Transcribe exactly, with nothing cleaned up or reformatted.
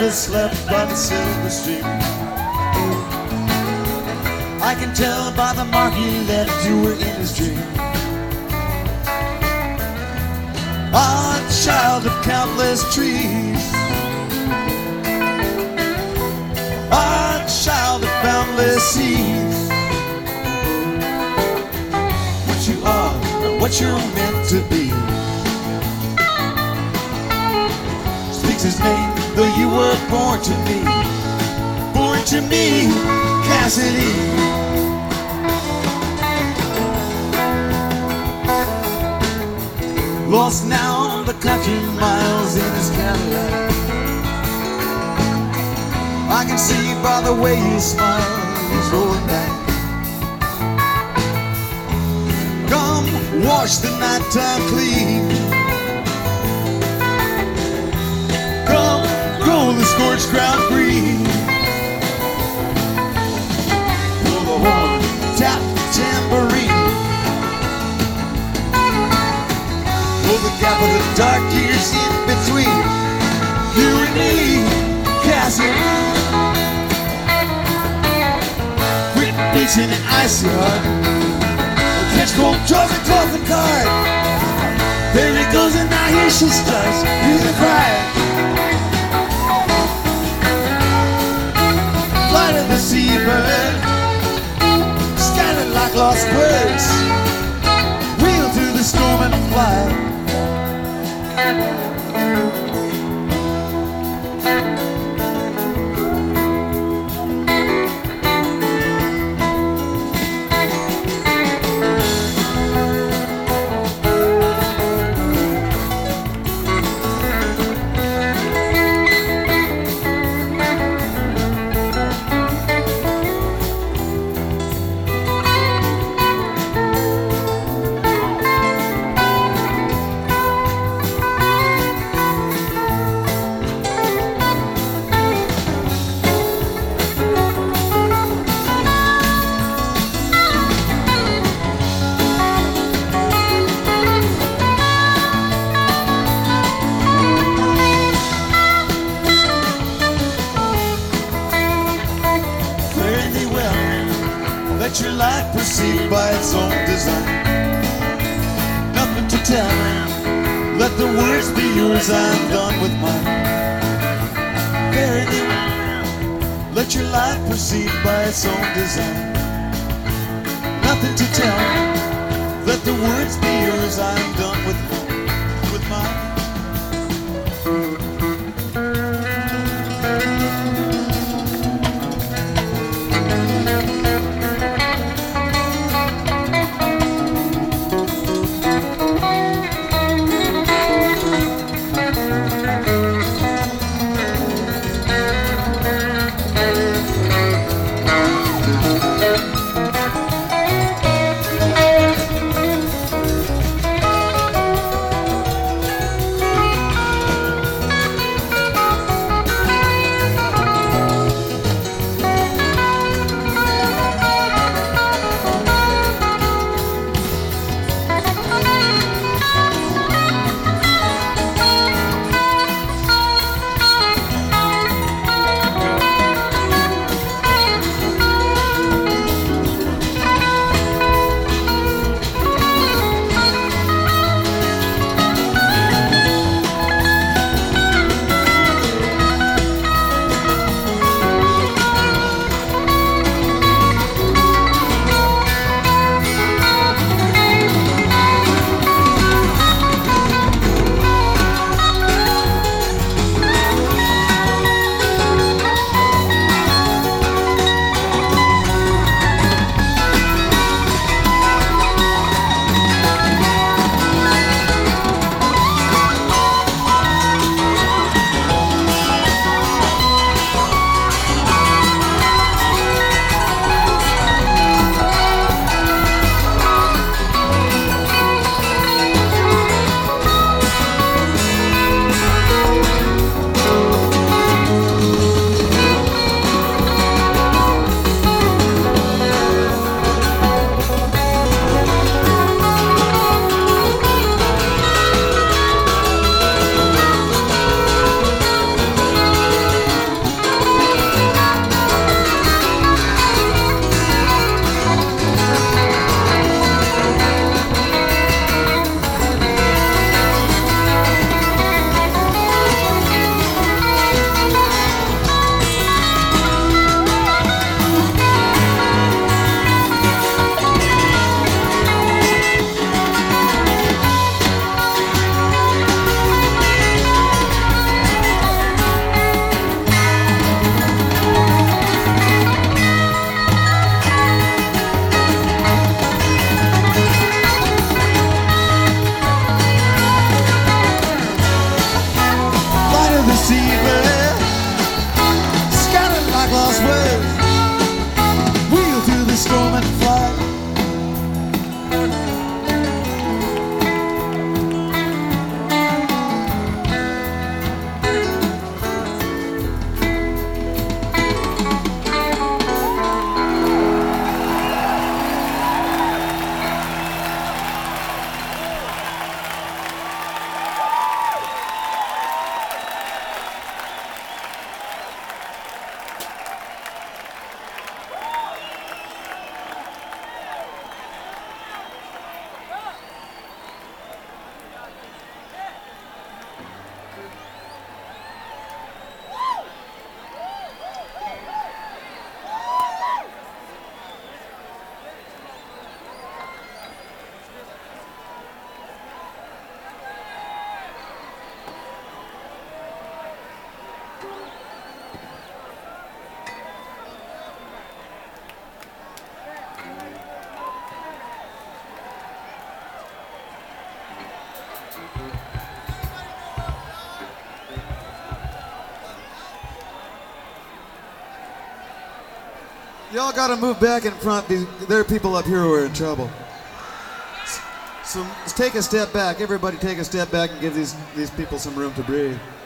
breakfast left by the silver stream. I can tell by the mark he left you were in his dream. A child of countless trees, a child of boundless seas. What you are and what you're meant to be. Speaks his name, though you were born to me. Born to me, Cassidy. Lost now on the country miles in his Cadillac. I can see by the way he smiles, he's rolling back. Come wash the nighttime clean. Come grow the scorched ground green. Blow the horn, tap the tambourine. The gap of the dark years in between you and me, Cassie. Quit beaching an icy heart. Catch cold jaws and coffin card. There it goes and now here she starts with a cry. Flight of the seabird, scattered like lost birds. Wheel through the storm and fly. Let your life proceed by its own design. Nothing to tell. Let the words be yours. I'm done with mine. Fare thee well. Let your life proceed by its own design. Nothing to tell. Let the words be yours. I'm done with with mine. Y'all gotta move back in front. There are people up here who are in trouble. So take a step back. Everybody take a step back and give these, these people some room to breathe.